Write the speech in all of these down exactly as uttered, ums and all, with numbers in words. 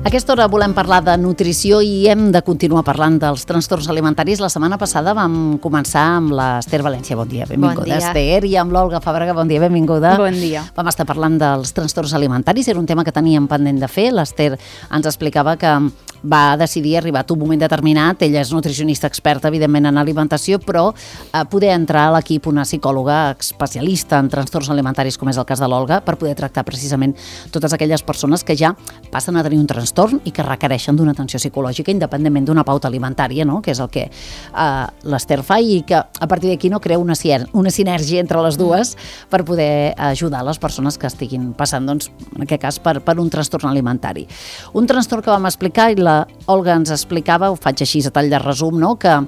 aquesta hora volem parlar de nutrició i hem de continuar parlant dels trastorns alimentaris. La setmana passada vam començar amb l'Ester València. Bon dia, benvinguda, bon dia. Esther, i amb l'Olga Fàbrega. Bon dia, benvinguda. Bon dia. Vam estar parlant dels trastorns alimentaris, era un tema que teníem pendent de fer. L'Ester ens explicava que va decidir, arribat un moment determinat, ella és nutricionista experta, evidentment, en alimentació, però eh, poder entrar a l'equip una psicòloga especialista en trastorns alimentaris, com és el cas de l'Olga, per poder tractar precisament totes aquelles persones que ja passen a tenir un trastorn i que requereixen d'una atenció psicològica independentment d'una pauta alimentària, no? Que és el que eh, l'Ester fa, i que a partir d'aquí no crea una, una sinergia entre les dues per poder ajudar les persones que estiguin passant, doncs, en aquest cas, per, per un trastorn alimentari. Un trastorn que vam explicar, i la Olga ens explicava, ho faig així a tall de resum, no? Que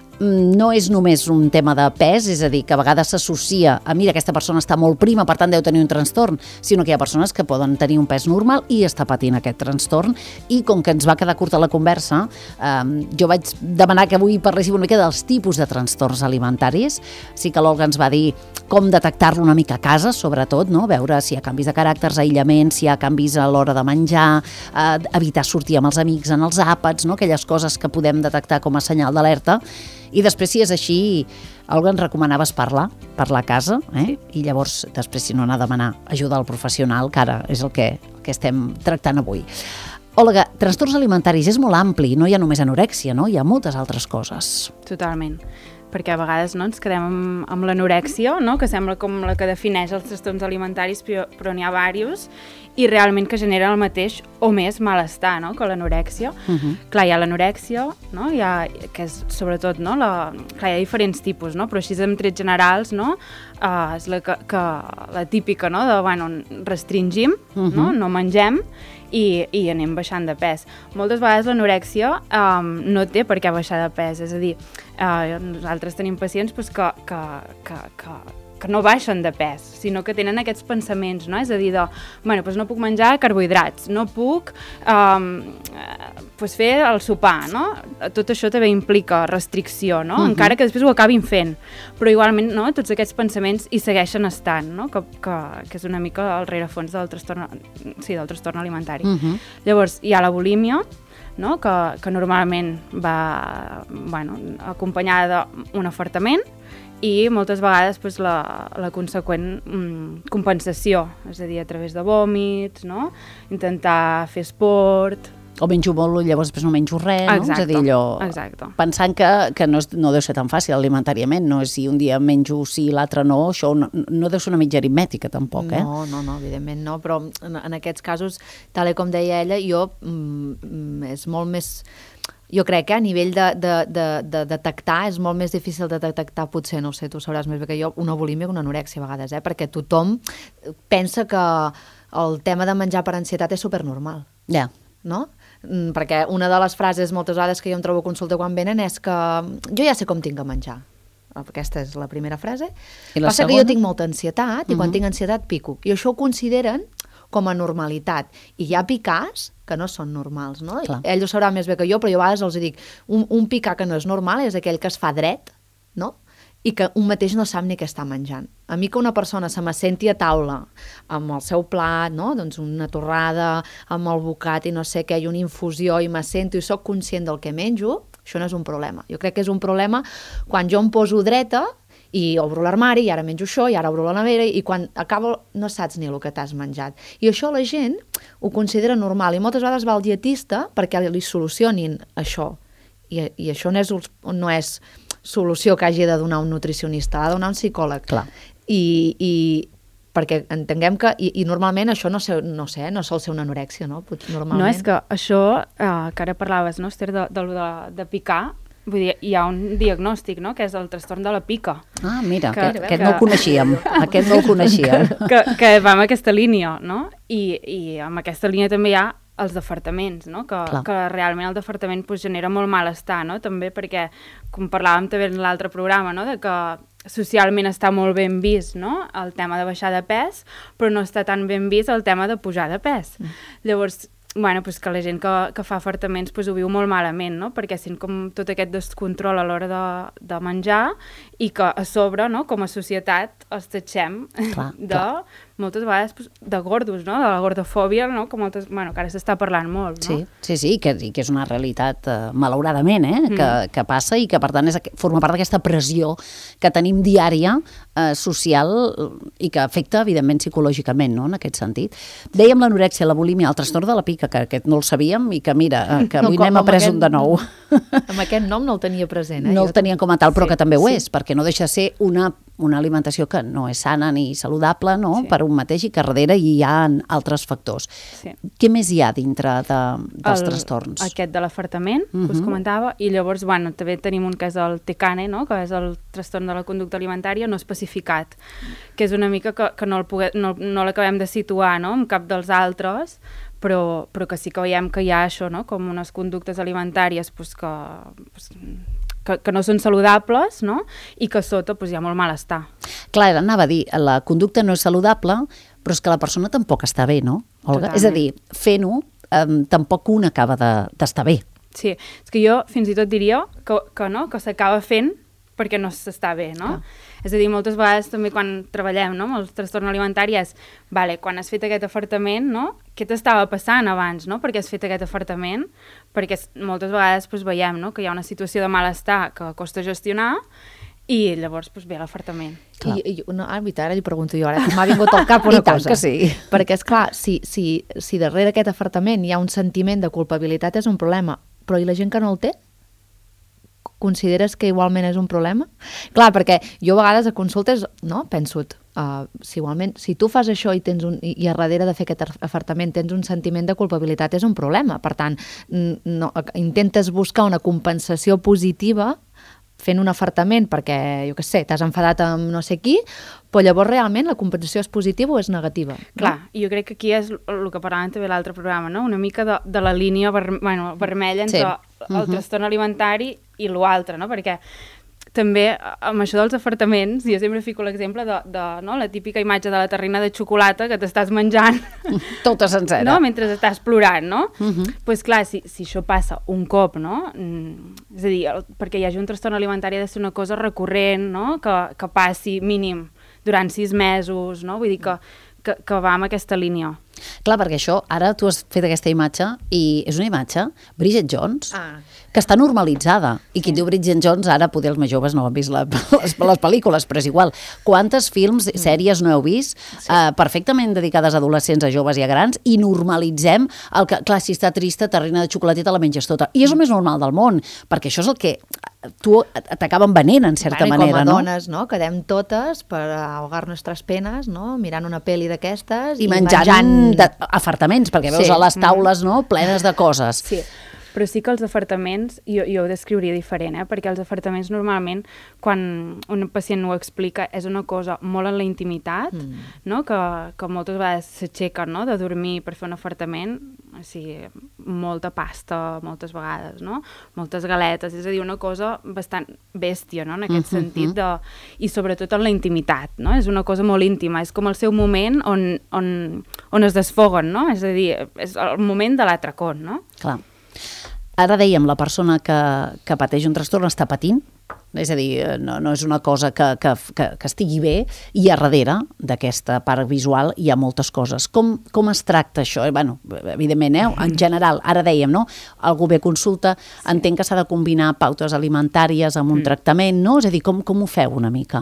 no és només un tema de pes, és a dir, que a vegades s'associa a mira, aquesta persona està molt prima, per tant deu tenir un trastorn, sinó que hi ha persones que poden tenir un pes normal i estar patint aquest trastorn. I com que ens va quedar curta la conversa, eh, jo vaig demanar que avui parléssim una mica dels tipus de trastorns alimentaris. Sí que l'Olga ens va dir com detectar-lo una mica a casa, sobretot, no? Veure si hi ha canvis de caràcters, aïllament, si hi ha canvis a l'hora de menjar, eh, evitar sortir amb els amics en els àpats, no? Aquelles coses que podem detectar com a senyal d'alerta. I després, si és així, Olga, ens recomanaves parlar, parlar a casa, eh? I llavors, després, si no, anar a demanar ajuda al professional, que ara és el que, el que estem tractant avui. Olga, trastorns alimentaris és molt ampli, no hi ha només anorèxia, no? Hi ha moltes altres coses. Totalment. Perquè a vegades no, ens quedem amb, amb l'anorèxia, no? Que sembla com la que defineix els trastorns alimentaris, però, però n'hi ha diversos, i realment que genera el mateix o més malestar, no? Que l'anorèxia. Uh-huh. Clar, hi ha l'anorèxia, no? Hi ha, que és sobretot, no? La, clar, hi ha diferents tipus, no? Però així en trets generals, no? Uh, és la, que, que, la típica, no? De, bueno, restringim, uh-huh. no? No mengem, i, i anem baixant de pes. Moltes vegades l'anorèxia um, no té per què baixar de pes, és a dir, uh, nosaltres tenim pacients pues, que, que, que, que, que no baixen de pes, sinó que tenen aquests pensaments, no? És a dir, de, bueno, pues no puc menjar carbohidrats, no puc um, pues fer el sopar, no? Tot això també implica restricció, no? Uh-huh. Encara que després ho acabin fent, però igualment, no? Tots aquests pensaments hi segueixen estant, no? Que, que, que és una mica el rerefons del trastorn, sí, del trastorn alimentari. Uh-huh. Llavors, hi ha la bulímia, no? que, que normalment va, bueno, acompanyada d'un afartament, i moltes vegades pues, la, la conseqüent mm, compensació, és a dir, a través de vòmits, no? Intentar fer esport. O menjo molt, llavors després no menjo res, no? Exacte, és a dir, allò, exacte. Pensant que, que no, és, no deu ser tan fàcil alimentàriament, no? Si un dia menjo sí, l'altre no, això no, no deu ser una mitja aritmètica tampoc, eh? No, no, no, evidentment no, però en, en aquests casos, tal com deia ella, jo mm, és molt més... Jo crec que a nivell de, de, de, de detectar és molt més difícil de detectar, potser, no ho sé, tu sabràs més bé que jo, una bulímia que una anorèxia a vegades, eh? Perquè tothom pensa que el tema de menjar per ansietat és supernormal. Ja. Yeah. No? Perquè una de les frases moltes vegades que jo em trobo a consulta quan venen és que jo ja sé com tinc que menjar. Aquesta és la primera frase. I la Passa segona? que jo tinc molta ansietat i uh-huh. quan tinc ansietat pico. I això ho consideren com a normalitat. I hi ha picars que no són normals, no? Clar. Ell ho sabrà més bé que jo, però jo a vegades els dic, un, un picar que no és normal és aquell que es fa dret, no? I que un mateix no sap ni què està menjant. A mi que una persona se m'assenti a taula amb el seu plat, no? Doncs una torrada, amb el bocat i no sé què, i una infusió, i m'assento i sóc conscient del que menjo, això no és un problema. Jo crec que és un problema quan jo em poso dreta i obro l'armari, i ara menjo això, i ara obro la nevera, i quan acabo no saps ni el que t'has menjat. I això la gent ho considera normal, i moltes vegades va al dietista perquè li solucionin això. I, i això no és, no és solució que hagi de donar un nutricionista, ha de donar un psicòleg. Clar. I, i perquè entenguem que, i, i normalment això no sé, no sé, no sol ser una anorèxia, no? Normalment. No, és que això, eh, que ara parlaves, no, Esther, de, de, de, de picar, vull dir, hi ha un diagnòstic, no?, que és el trastorn de la pica. Ah, mira, que, aquest, que, aquest no el coneixíem. Aquest no el coneixíem. Que, que va en aquesta línia, no? I, i amb aquesta línia també hi ha els defartaments, no? Que, que realment el defartament pues, genera molt malestar, no? També perquè, com parlàvem també en l'altre programa, no? De que socialment està molt ben vist, no? El tema de baixar de pes, però no està tan ben vist el tema de pujar de pes. Mm. Llavors, bueno, pues que la gent que, que fa afartaments pues ho viu molt malament, no? Perquè sent com tot aquest descontrol a l'hora de, de menjar i que a sobre, no? Com a societat els tatxem clar, de clar. moltes vegades pues, de gordos, no? De la gordofòbia, no? Que, moltes, bueno, que ara s'està parlant molt, no? Sí, sí, sí, que, i que és una realitat, eh, malauradament, eh? Mm. que, que passa i que, per tant, és, forma part d'aquesta pressió que tenim diària, eh, social, i que afecta, evidentment, psicològicament, no?, en aquest sentit. Dèiem l'anorèxia, la bulímia, el trastorn de la pica, que aquest no el sabíem i que, mira, eh, que avui no, n'hem après un de nou. Amb aquest nom no el tenia present, eh? No el tenien com a tal, però sí, que també ho sí. és, perquè no deixa de ser una, una alimentació que no és sana ni saludable, no?, sí. per un mateix, i que darrere hi ha altres factors. Sí. Què més hi ha dintre de, dels el, trastorns? Aquest de l'afartament, uh -huh. que us comentava, i llavors, bueno, també tenim un que és el T C A N E, no?, que és el trastorn de la conducta alimentària no especificat, que és una mica que, que no, el pogue, no, no l'acabem de situar, no?, en cap dels altres, però, però que sí que veiem que hi ha això, no?, com unes conductes alimentàries pues, que, pues, que, que no són saludables, no?, i que sota pues, hi ha molt malestar. Clar, anava a dir, la conducta no és saludable, però és que la persona tampoc està bé, no, Olga? Totalment. És a dir, fent-ho, eh, tampoc un acaba d'estar de, bé. Sí, és que jo fins i tot diria que, que, no, que s'acaba fent perquè no s'està bé, no? Ah. És a dir, moltes vegades també quan treballem, no?, amb el trastorn alimentari és, vale, quan has fet aquest afartament, no?, què t'estava passant abans, no?, perquè has fet aquest afartament, perquè moltes vegades pues, veiem, no?, que hi ha una situació de malestar que costa gestionar i llavors pues, ve l'afartament. I, i no, ah, ara li pregunto jo, ara m'ha vingut al cap una I tant cosa. Que sí. Perquè, esclar, si, si, si darrere aquest afartament hi ha un sentiment de culpabilitat és un problema, però i la gent que no el té? Consideres que igualment és un problema? Clar, perquè jo a vegades a consultes, no, penso, uh, si igualment, si tu fas això i, tens un, i, i a darrere de fer aquest afartament tens un sentiment de culpabilitat, és un problema. Per tant, no, intentes buscar una compensació positiva fent un afartament perquè, jo què sé, t'has enfadat amb no sé qui, però llavors realment la compensació és positiva o és negativa? Clar, no? I jo crec que aquí és el que parlàvem també l'altre programa, no? Una mica de, de la línia ver, bueno, vermella entre sí. el uh -huh. trastorn alimentari i l'altre, no? Perquè també amb això dels afartaments, jo sempre fico l'exemple de, de no? la típica imatge de la terrina de xocolata que t'estàs menjant tota sencera, no? Mentre estàs plorant, no? Uh -huh. Pues clar, si, si això passa un cop, no? Mm, és a dir, el, perquè hi hagi un trastorn alimentari ha de ser una cosa recurrent, no? Que, que passi mínim durant sis mesos, no? Vull dir que, que, que va amb aquesta línia. Clar, perquè això, ara tu has fet aquesta imatge i és una imatge, Bridget Jones, ah. que està normalitzada. I qui sí. diu Bridget Jones, ara poder els més joves no han vist la, les, les pel·lícules, però és igual. Quantes films, sèries no heu vist, sí. eh, perfectament dedicades a adolescents, a joves i a grans, i normalitzem el que, clar, si està trista, terrina de xocolateta la menges tota. I és el més normal del món, perquè això és el que tu t'acaben venent, en certa bueno, manera, no? no? Com a dones, no? Quedem totes per ahogar nostres penes, no? Mirant una pel·li d'aquestes i, i menjant, menjant... De, afartaments, perquè veus sí. a les taules, no?, plenes de coses. Sí. Però sí que els afartaments, jo, jo ho descriuria diferent, eh? Perquè els afartaments normalment, quan un pacient ho explica, és una cosa molt en la intimitat, mm. no? que, que moltes vegades s'aixequen, no?, de dormir per fer un afartament, o sigui, molta pasta moltes vegades, no?, moltes galetes, és a dir, una cosa bastant bèstia, no?, en aquest mm-hmm. sentit, de, i sobretot en la intimitat, no?, és una cosa molt íntima, és com el seu moment on, on, on es desfoguen, no?, és a dir, és el moment de l'atracón, no? Clar. Ara dèiem, la persona que, que pateix un trastorn està patint, és a dir, no, no és una cosa que, que, que, que estigui bé, i a darrere d'aquesta part visual hi ha moltes coses. Com, com es tracta això? Eh, bueno, evidentment, eh, en general, ara dèiem, no? Algú ve a consulta, sí. entenc que s'ha de combinar pautes alimentàries amb un mm. tractament, no? És a dir, com, com ho feu una mica?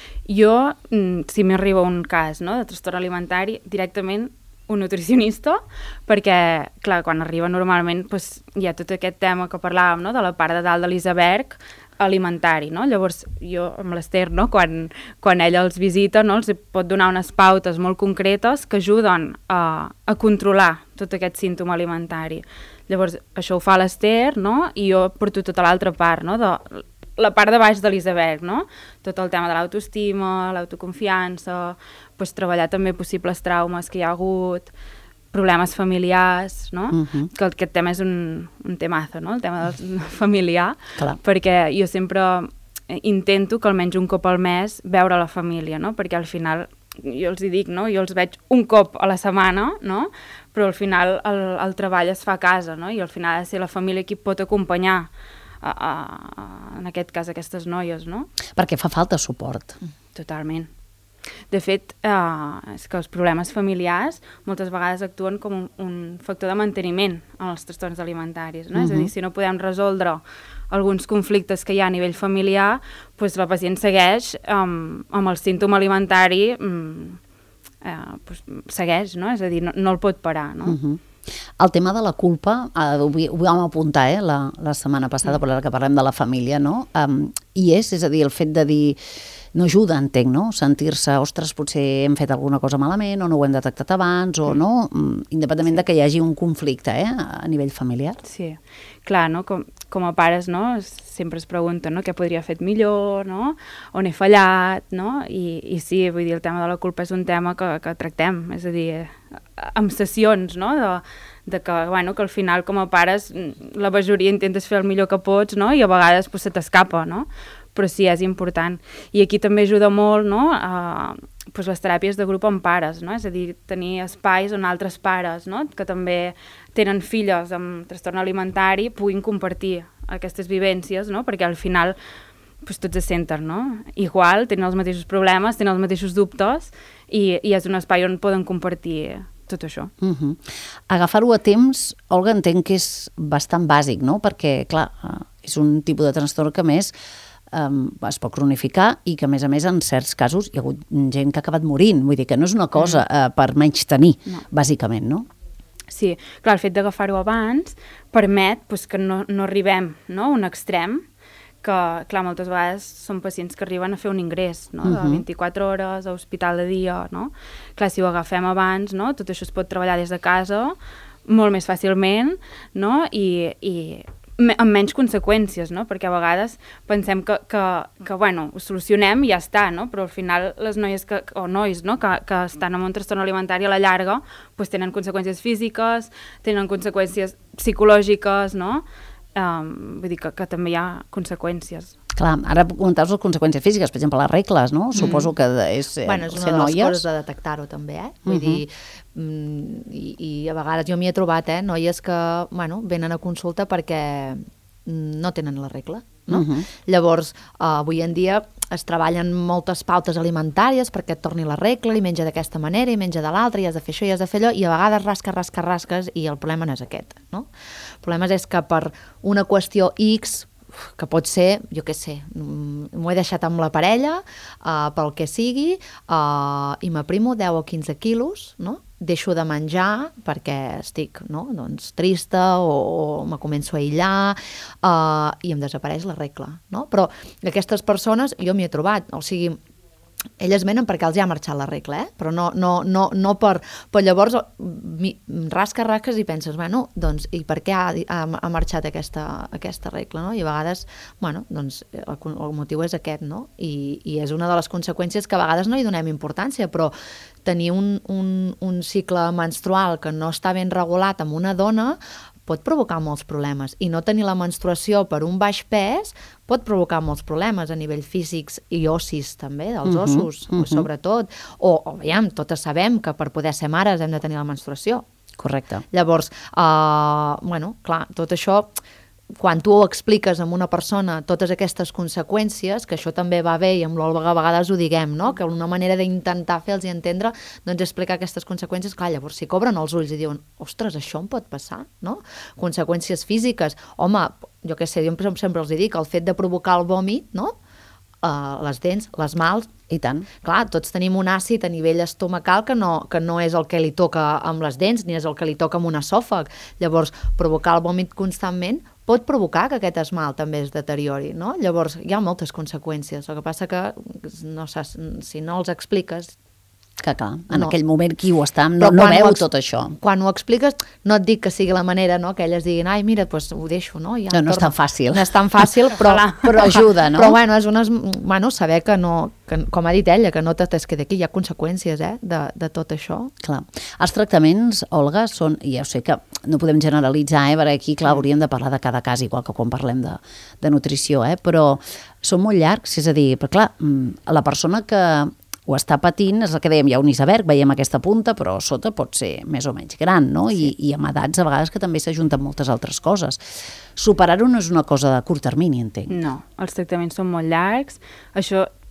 Jo, si m'arriba un cas, no?, de trastorn alimentari, directament un nutricionista, perquè, clar, quan arriba normalment pues, hi ha tot aquest tema que parlàvem, no?, de la part de dalt de l'iceberg alimentari, no? Llavors, jo amb l'Ester, no?, quan, quan ella els visita, no?, els pot donar unes pautes molt concretes que ajuden a, a controlar tot aquest símptoma alimentari. Llavors, això ho fa l'Ester, no?, i jo porto tota l'altra part, no?, de la part de baix de l'iceberg, no? Tot el tema de l'autoestima, l'autoconfiança, pues, treballar també possibles traumes que hi ha hagut, problemes familiars, no? Uh-huh. Que aquest tema és un, un temazo, no? El tema del familiar, clar. Perquè jo sempre intento que almenys un cop al mes veure la família, no? Perquè al final, jo els hi dic, no? Jo els veig un cop a la setmana, no? Però al final el, el treball es fa a casa, no? I al final ha de ser la família qui pot acompanyar A, a, a, en aquest cas aquestes noies, no? Perquè fa falta suport. Totalment. De fet, eh, és que els problemes familiars moltes vegades actuen com un, un factor de manteniment en els trastorns alimentaris, no? Uh-huh. És a dir, si no podem resoldre alguns conflictes que hi ha a nivell familiar, doncs la pacient segueix um, amb el símptoma alimentari, um, eh, pues, segueix, no? És a dir, no, no el pot parar, no? Uh-huh. El tema de la culpa, eh, ho, ho vam apuntar eh, la, la setmana passada, mm. però ara que parlem de la família, no? Um, I és, és a dir, el fet de dir no ajuda, entenc, no? Sentir-se, ostres, potser hem fet alguna cosa malament o no ho hem detectat abans o no, independentment sí. de que hi hagi un conflicte eh, a nivell familiar. Sí, clar, no? Com, com a pares, no? Sempre es pregunten, no? Què podria haver fet millor, no? On he fallat, no? I, i sí, vull dir, el tema de la culpa és un tema que, que tractem, és a dir, amb sessions, no? De, de que, bueno, que al final com a pares la majoria intentes fer el millor que pots, no? I a vegades pues, se t'escapa, no? Però sí, és important. I aquí també ajuda molt, no?, a, pues, les teràpies de grup amb pares, no? És a dir, tenir espais on altres pares, no?, que també tenen filles amb trastorn alimentari, puguin compartir aquestes vivències, no?, perquè al final pues, tots se senten, no?, igual, tenen els mateixos problemes, tenen els mateixos dubtes i, i és un espai on poden compartir tot això. Uh-huh. Agafar-ho a temps, Olga, entenc que és bastant bàsic, no?, perquè, clar, és un tipus de trastorn que més Um, es pot cronificar i que a més a més en certs casos hi ha hagut gent que ha acabat morint, vull dir que no és una cosa mm. uh, per menys tenir, no. bàsicament, no? Sí, clar, el fet d'agafar-ho abans permet pues, que no, no arribem, no?, a un extrem que, clar, moltes vegades són pacients que arriben a fer un ingrés, no?, de vint-i-quatre hores a hospital de dia, no? Clar, si ho agafem abans, no?, tot això es pot treballar des de casa molt més fàcilment, no?, i, i amb menys conseqüències, no? Perquè a vegades pensem que, que, que bueno, ho solucionem i ja està, no? Però al final les noies que, o nois no? que, que estan amb un trastorn alimentari a la llarga pues, tenen conseqüències físiques, tenen conseqüències psicològiques, no? Um, vull dir que, que també hi ha conseqüències. Clar, ara comentaves les conseqüències físiques, per exemple, les regles, no? Mm. Suposo que és eh, bueno, és una de les coses de detectar-ho també, eh? Vull uh-huh. dir, mm, i, i a vegades jo m'hi he trobat, eh? Noies que, bueno, venen a consulta perquè no tenen la regla, no? Uh-huh. Llavors, uh, avui en dia es treballen moltes pautes alimentàries perquè et torni la regla, i menja d'aquesta manera, i menja de l'altra, i has de fer això, i has de fer allò, i a vegades rasques, rasques, rasques, i el problema no és aquest, no? El problema és que per una qüestió X, que pot ser, jo què sé, m'ho he deixat amb la parella, uh, pel que sigui, uh, i m'aprimo deu o quinze quilos, no? Deixo de menjar perquè estic, no?, doncs, trista o, o me començo a aïllar uh, i em desapareix la regla, no? Però aquestes persones, jo m'hi he trobat, o sigui, elles venen perquè els hi ha marxat la regla, eh? Però no, no, no, no per... Però llavors mi, rasques, rasques i penses, bueno, doncs, i per què ha, ha, ha marxat aquesta, aquesta regla, no? I a vegades, bueno, doncs, el, el motiu és aquest, no? I, i és una de les conseqüències que a vegades no hi donem importància, però tenir un, un, un cicle menstrual que no està ben regulat amb una dona pot provocar molts problemes, i no tenir la menstruació per un baix pes pot provocar molts problemes a nivell físics i ossis també, dels ossos, uh-huh, uh-huh. sobretot, o, o veiem, totes sabem que per poder ser mares hem de tenir la menstruació. Correcte. Llavors, uh, bueno, clar, tot això, quan tu ho expliques a una persona totes aquestes conseqüències, que això també va bé i amb l'Olga a vegades ho diguem, no? Que una manera d'intentar fer-los entendre, doncs explicar aquestes conseqüències, clar, llavors si cobren els ulls i diuen, ostres, això em pot passar, no? Conseqüències físiques, home, jo què sé, jo sempre els dic, el fet de provocar el vòmit, no? Uh, les dents, les mals, i tant. Clar, tots tenim un àcid a nivell estomacal que no, que no és el que li toca amb les dents, ni és el que li toca amb un esòfag. Llavors, provocar el vòmit constantment pot provocar que aquest esmalt també es deteriori, no? Llavors, hi ha moltes conseqüències. El que passa que, no saps, si no els expliques... Que clar, en no. aquell moment qui ho està, no, no veu tot això. Quan ho expliques, no et dic que sigui la manera, no?, que elles diguin, ai, mira, doncs ho deixo, no? Ja no, no és tan fàcil. No és tan fàcil, però, però ajuda, no? Però, bueno, és unes, bueno, saber que no, que, com ha dit ella, que no tot es queda aquí, hi ha conseqüències, eh, de, de tot això. Clar. Els tractaments, Olga, són, i ja ho sé que no podem generalitzar, eh, perquè aquí, clar, hauríem de parlar de cada cas, igual que quan parlem de, de nutrició, eh, però són molt llargs, és a dir, però clar, la persona que ho està patint, és el que dèiem, hi ha un iceberg, veiem aquesta punta, però sota pot ser més o menys gran, no? Sí. I, i amb edats a vegades que també s'ajunten moltes altres coses. Superar-ho no és una cosa de curt termini, entenc. No, els tractaments són molt llargs. Això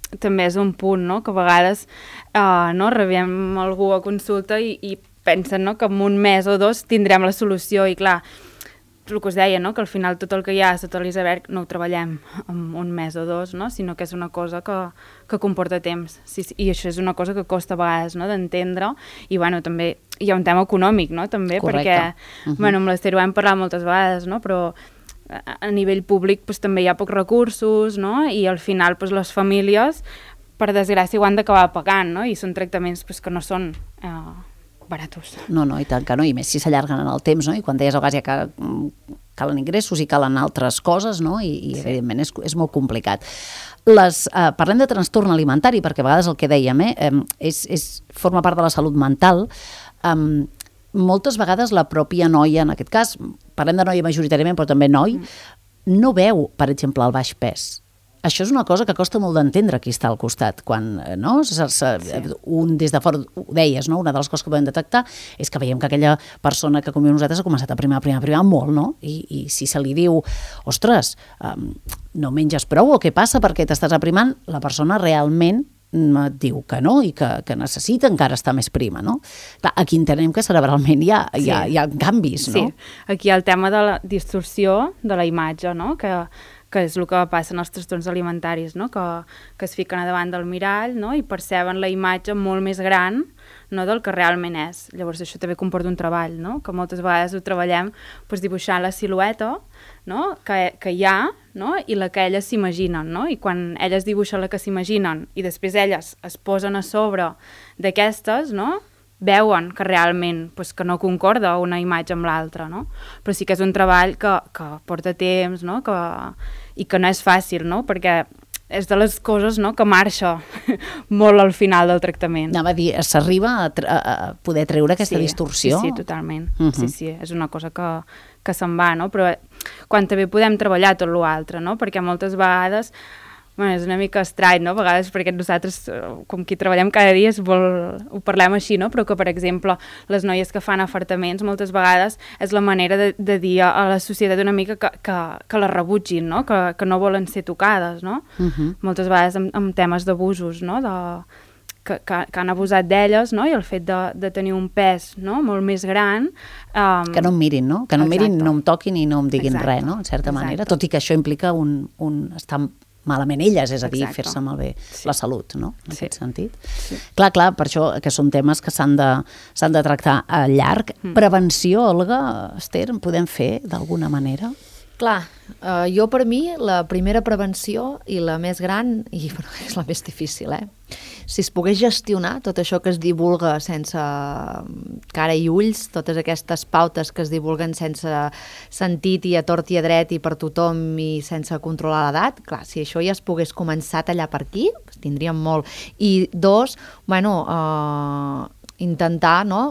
també és un punt, no?, que a vegades uh, no, rebem algú a consulta i, i pensen, no?, que en un mes o dos tindrem la solució i clar, el que us deia, no?, que al final tot el que hi ha sota l'iceberg no ho treballem en un mes o dos, no?, sinó que és una cosa que, que comporta temps. Sí, sí, i això és una cosa que costa a vegades, no?, d'entendre. I, bueno, també hi ha un tema econòmic, no?, també, correcte. Perquè, uh-huh. bueno, amb l'Ester ho hem parlat moltes vegades, no?, però a, a nivell públic pues, també hi ha pocs recursos, no?, i al final pues, les famílies, per desgràcia, ho han d'acabar pagant, no?, i són tractaments pues, que no són... Eh, baratos. No, no, i tant que no, i més si s'allarguen en el temps, no? I quan deies a vegades ja que calen ingressos i calen altres coses, no? I, i sí. evidentment és, és molt complicat. Les, eh, parlem de trastorn alimentari, perquè a vegades el que dèiem, eh, és, és, forma part de la salut mental. Eh, moltes vegades la pròpia noia, en aquest cas, parlem de noia majoritàriament, però també noi, mm. no veu, per exemple, el baix pes. Això és una cosa que costa molt d'entendre qui està al costat, quan, no? Se, se, sí. un des de fora, ho deies, no? Una de les coses que podem detectar és que veiem que aquella persona que com nosaltres ha començat a primar, primar, primar molt, no? I, i si se li diu, ostres, um, no menges prou o què passa perquè t'estàs aprimant, la persona realment et diu que no i que, que necessita encara estar més prima, no? Clar, aquí entenem que cerebralment hi ha, sí. hi ha, hi ha canvis, no? Sí, aquí hi ha el tema de la distorsió de la imatge, no? Que que és el que passa en els trastorns alimentaris, no? que, que es fiquen a davant del mirall, no? I perceben la imatge molt més gran, no? Del que realment és. Llavors això també comporta un treball, no? Que moltes vegades ho treballem pues, dibuixant la silueta, no? que, que hi ha, no? I la que elles s'imaginen, no? I quan elles dibuixen la que s'imaginen i després elles es posen a sobre d'aquestes, no? Veuen que realment pues, que no concorda una imatge amb l'altra, no? Però sí que és un treball que, que porta temps, no? Que, i que no és fàcil, no? Perquè és de les coses, no? Que marxa molt al final del tractament. Anava a dir, s'arriba a, a poder treure aquesta sí, distorsió? Sí, sí, totalment. Uh-huh. Sí, sí, és una cosa que, que se'n va, no? Però quan també podem treballar tot l'altre, no? Perquè moltes vegades... Bueno, és una mica estrany, no? A vegades, perquè nosaltres, com que treballem cada dia, és molt... ho parlem així, no? Però que, per exemple, les noies que fan afartaments, moltes vegades és la manera de, de dir a la societat una mica que, que, que les rebutgin, no? Que, que no volen ser tocades, no? Uh-huh. Moltes vegades amb, amb temes d'abusos, no? De, que, que, que han abusat d'elles, no? I el fet de, de tenir un pes, no? Molt més gran... Um... Que no em mirin, no? Que no em mirin, no em toquin i no em diguin Exacte. res, no? En certa Exacte. manera. Tot i que això implica un, un estar malament elles, és a dir, Exacte. fer-se malbé sí. la salut, no? En sí. aquest sentit. Sí. Clar, clar, per això que són temes que s'han de, s'han de tractar a llarg. Mm. Prevenció, Olga, Ester, en podem fer d'alguna manera? Clar, eh, jo per mi la primera prevenció i la més gran, i bueno, és la més difícil, eh? Si es pogués gestionar tot això que es divulga sense cara i ulls, totes aquestes pautes que es divulguen sense sentit i a tort i a dret i per tothom i sense controlar l'edat, clar, si això ja es pogués començar a tallar per aquí, pues tindríem molt. I dos, bueno, eh, intentar, no?,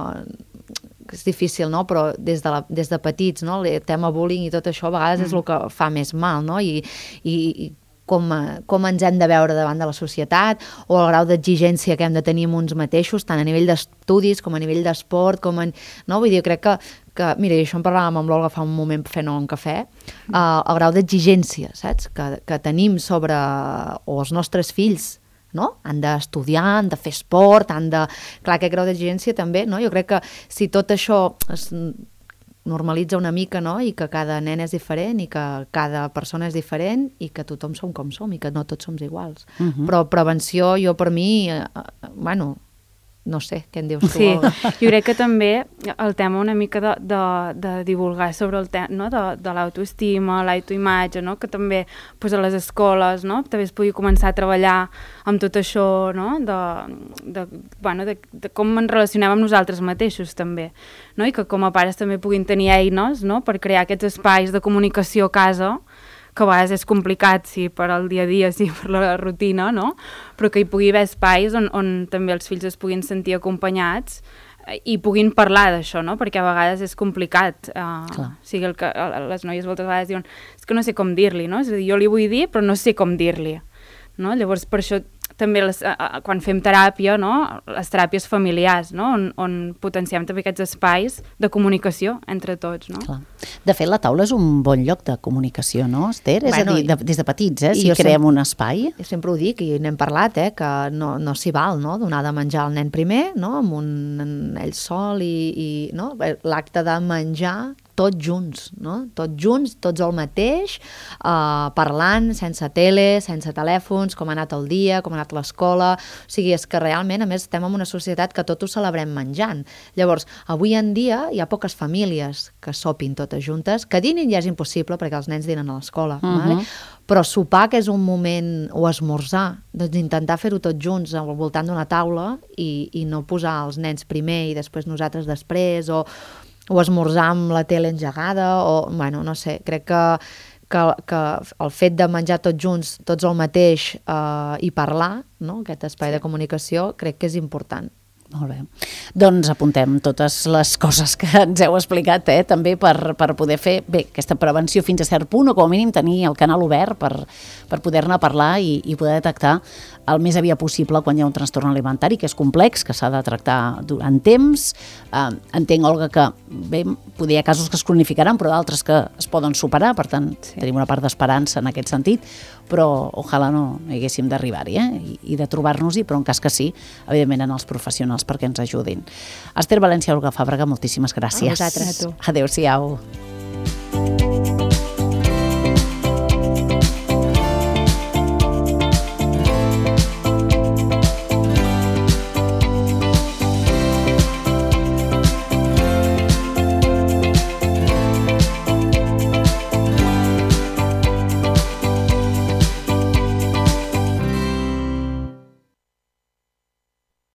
eh, és difícil, no? Però des de, la, des de petits, no? El tema bullying i tot això a vegades mm. és el que fa més mal, no? I, i, i com, com ens hem de veure davant de la societat o el grau d'exigència que hem de tenir amb uns mateixos, tant a nivell d'estudis com a nivell d'esport, com en... No? Vull dir, crec que, que mira, i això en parlàvem amb l'Olga fa un moment fent un cafè, mm. uh, el grau d'exigència, saps? Que, que tenim sobre o els nostres fills, no? Han d'estudiar, han de fer esport, han de... Clar, aquest grau d'exigència també, no? Jo crec que si tot això es normalitza una mica, no? I que cada nen és diferent i que cada persona és diferent i que tothom som com som i que no tots som iguals. Uh-huh. Però prevenció, jo per mi, eh, bueno... No sé, què en dius tu? Sí, jo crec que també el tema una mica de, de, de divulgar sobre el tema, no? de, de l'autoestima, l'autoimatge, no? Que també pues, a les escoles, no? També es pugui començar a treballar amb tot això, no? De, de, bueno, de, de com ens relacionem amb nosaltres mateixos també, no? I que com a pares també puguin tenir eines, no? Per crear aquests espais de comunicació a casa, que a vegades és complicat, sí, per al dia a dia, sí, per la rutina, no? Però que hi pugui haver espais on, on també els fills es puguin sentir acompanyats i puguin parlar d'això, no? Perquè a vegades és complicat. Uh, o sigui, el que, les noies moltes vegades diuen és que no sé com dir-li, no? És a dir, jo li vull dir, però no sé com dir-li, no? Llavors, per això també les, uh, quan fem teràpia, no? Les teràpies familiars, no? on, on potenciem també aquests espais de comunicació entre tots. No? Clar. De fet, la taula és un bon lloc de comunicació, no, Esther? És bueno, a dir, de, des de petits, eh? Si creem sempre, un espai... Jo sempre ho dic, i n'hem parlat, eh? Que no, no s'hi val, no? Donar de menjar al nen primer, no? Amb un ell sol i... i no? L'acte de menjar tots junts, no? Tots junts, tots el mateix, uh, parlant, sense tele, sense telèfons, com ha anat el dia, com ha anat l'escola... O sigui, és que realment, a més, estem en una societat que tot ho celebrem menjant. Llavors, avui en dia hi ha poques famílies que sopin totes juntes, que dinin ja és impossible perquè els nens dinen a l'escola, uh-huh. vale? Però sopar, que és un moment, o esmorzar, doncs intentar fer-ho tots junts al voltant d'una taula i, i no posar els nens primer i després nosaltres després, o... o esmorzar amb la tele engegada, o, bueno, no sé, crec que, que, que el fet de menjar tots junts, tots el mateix, eh, i parlar, no? Aquest espai sí. de comunicació, crec que és important. Molt bé. Doncs apuntem totes les coses que ens heu explicat, eh? També per, per poder fer bé aquesta prevenció fins a cert punt, o com a mínim tenir el canal obert per, per poder-ne parlar i, i poder detectar el més aviat possible quan hi ha un trastorn alimentari, que és complex, que s'ha de tractar durant temps. Eh, entenc, Olga, que bé, potser hi ha casos que es cronificaran, però d'altres que es poden superar, per tant, sí. tenim una part d'esperança en aquest sentit, però ojalà no haguéssim d'arribar-hi, eh? I, i de trobar-nos-hi, però en cas que sí, evidentment en els professionals perquè ens ajudin. Esther València, Olga Fàbrega, moltíssimes gràcies. A vosaltres. Adéu-siau.